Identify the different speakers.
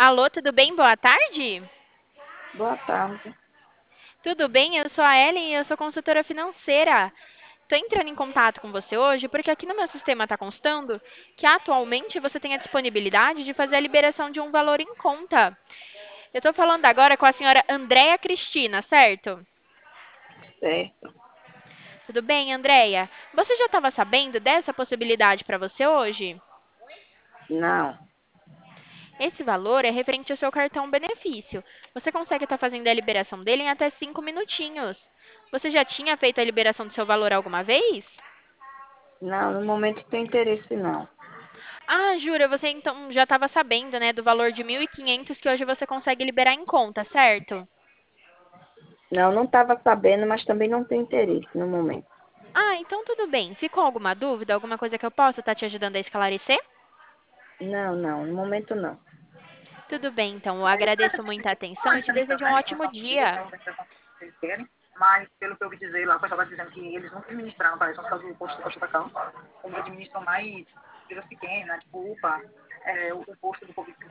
Speaker 1: Alô, tudo bem? Boa tarde.
Speaker 2: Boa tarde.
Speaker 1: Tudo bem? Eu sou a Ellen e eu sou consultora financeira. Estou entrando em contato com você hoje porque aqui no meu sistema está constando que atualmente você tem a disponibilidade de fazer a liberação de um valor em conta. Eu estou falando agora com a senhora Andréia Cristina, certo?
Speaker 2: Certo.
Speaker 1: Tudo bem, Andréia? Você já estava sabendo dessa possibilidade para você hoje?
Speaker 2: Não,
Speaker 1: Esse valor é referente ao seu cartão benefício. Você consegue estar fazendo a liberação dele em até 5 minutinhos. Você já tinha feito a liberação do seu valor alguma vez?
Speaker 2: não, no momento não tem interesse não.
Speaker 1: Ah, jura, você então já estava sabendo, né, do valor de 1.500 que hoje você consegue liberar em conta, certo?
Speaker 2: Não, não estava sabendo, mas também não tem interesse no momento.
Speaker 1: Ah, então tudo bem. Ficou alguma dúvida, alguma coisa que eu possa estar te ajudando a esclarecer?
Speaker 2: Não, não, no momento não.
Speaker 1: Tudo bem, então eu agradeço muito a atenção e te desejo um ótimo dia.
Speaker 2: Eles querem, mas pelo que eu ouvi dizer lá, o pessoal está dizendo que eles nunca administraram, parece, por causa do posto do Costa Cacau. Eles administram mais empresas pequenas, tipo UPA, o posto do Covid